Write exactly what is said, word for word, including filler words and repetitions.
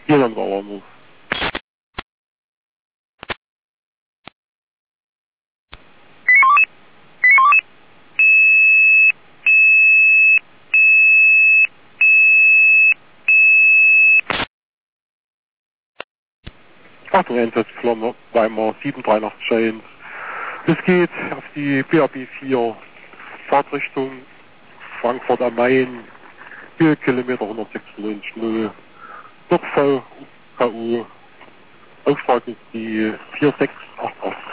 Hier am Bauernhof. Achtung, Einsatzflamme, Weimar sieben drei acht eins. Es geht auf die B R B vier, Fahrtrichtung Frankfurt am Main, vier Kilometer hundertsechsundneunzig null. Dort V K U. Auftrag ist die vier sechs acht acht.